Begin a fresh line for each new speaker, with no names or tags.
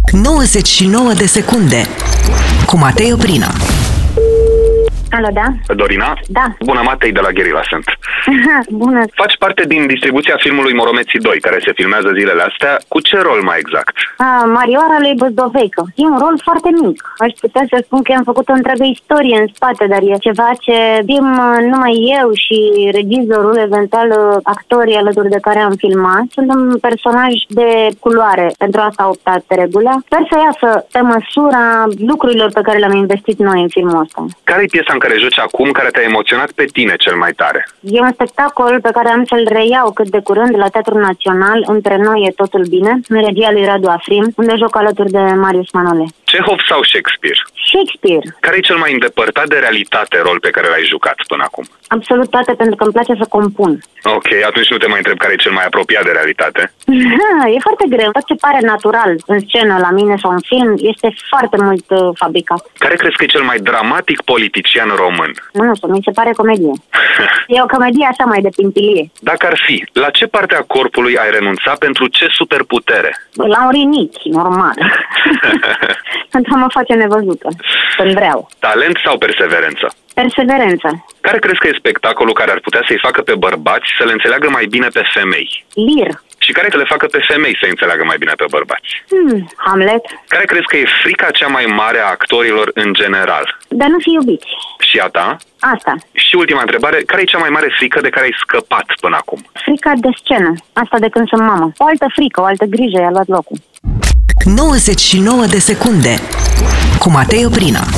99 de secunde cu Matei Oprina.
Alo, da?
Dorina?
Da.
Bună, Matei de la Guerilla sunt.
Bună.
Faci parte din distribuția filmului Moromeții 2, care se filmează zilele astea. Cu ce rol mai exact?
Marioara lui Băzdoveică. E un rol foarte mic. Aș putea să spun că am făcut o întreagă istorie în spate, dar e ceva ce știm numai eu și regizorul, eventual actorii alături de care am filmat. Sunt un personaj de culoare. Pentru asta a optat pe regulă. Sper să iasă pe măsura lucrurilor pe care le-am investit noi în filmul ăsta.
Care e piesa în care joci acum care te-a emoționat pe tine cel mai tare?
E un spectacol pe care am să-l reiau cât de curând la Teatrul Național, Între noi e totul bine, în regia lui Radu Afrim, unde joc alături de Marius Manole.
Chehov sau Shakespeare?
Shakespeare.
Care e cel mai îndepărtat de realitate rol pe care l-ai jucat până acum?
Absolut toate, pentru că îmi place să compun.
Ok, atunci nu te mai întreb care e cel mai apropiat de realitate.
E foarte greu. Tot ce pare natural în scenă la mine sau în film este foarte mult fabricat.
Care crezi că e cel mai dramatic politician român?
Nu știu, mi se pare comedie. E o comedie așa mai de pintilie.
Dacă ar fi, la ce parte a corpului ai renunțat pentru ce superputere?
La un rinichi, normal. Pentru a mă face nevăzută, când vreau.
Talent sau perseverență?
Perseverență.
Care crezi că e spectacolul care ar putea să-i facă pe bărbați să le înțeleagă mai bine pe femei?
Lir.
Și care să le facă pe femei să înțeleagă mai bine pe bărbați?
Hamlet.
Care crezi că e frica cea mai mare a actorilor în general?
Dar nu fi iubiți.
Și a ta?
Asta.
Și ultima întrebare, care e cea mai mare frică de care ai scăpat până acum?
Frica de scenă. Asta de când sunt mamă. O altă frică, o altă grijă i-a luat locul.
99 de secunde cu Matei Oprina.